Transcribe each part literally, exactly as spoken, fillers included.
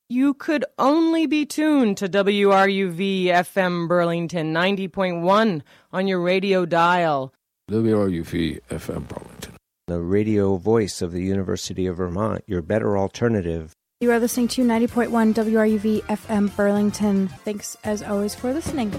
You could only be tuned to W R U V F M Burlington ninety point one on your radio dial. W R U V F M Burlington, the radio voice of the University of Vermont, your better alternative. You are listening to ninety point one W R U V F M Burlington. Thanks, as always, for listening.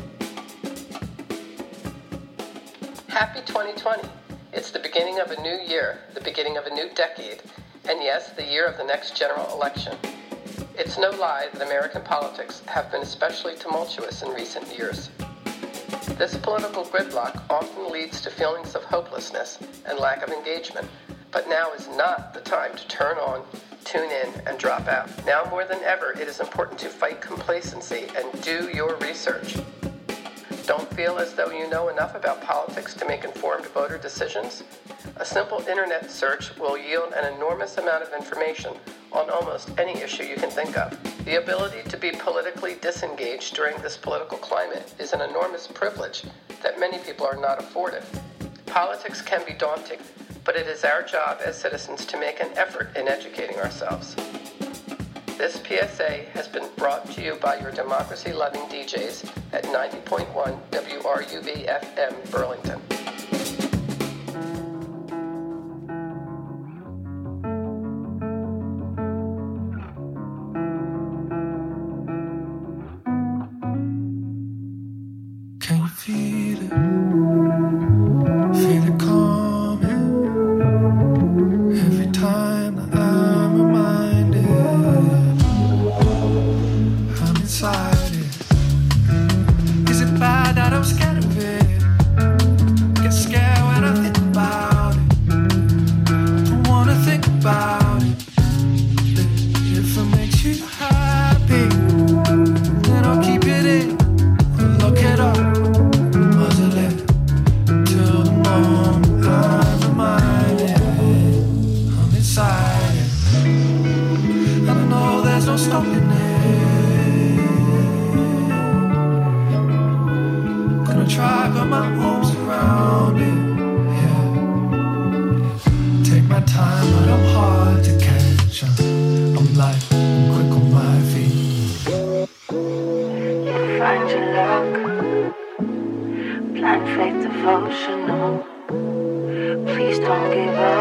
Happy twenty twenty. It's the beginning of a new year, the beginning of a new decade, and yes, the year of the next general election. It's no lie that American politics have been especially tumultuous in recent years. This political gridlock often leads to feelings of hopelessness and lack of engagement, but now is not the time to turn on, tune in, and drop out. Now more than ever, it is important to fight complacency and do your research. Don't feel as though you know enough about politics to make informed voter decisions? A simple internet search will yield an enormous amount of information on almost any issue you can think of. The ability to be politically disengaged during this political climate is an enormous privilege that many people are not afforded. Politics can be daunting, but it is our job as citizens to make an effort in educating ourselves. This P S A has been brought to you by your democracy-loving D Js at ninety point one W R U V F M Burlington. Can you feel it? Feel it coming every time that I'm reminded I'm inside it. Is it bad that I'm scared of it? Get scared when I think about it. Don't wanna think about it. If it makes you happy, then I'll keep it in. Look it up. No stopping it. Gonna try, but my arms around it. Yeah. Take my time, but I'm hard to catch. I'm light, I'm quick on my feet. Find your luck. Blind faith devotional. Please don't give up.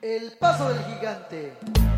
El paso del gigante.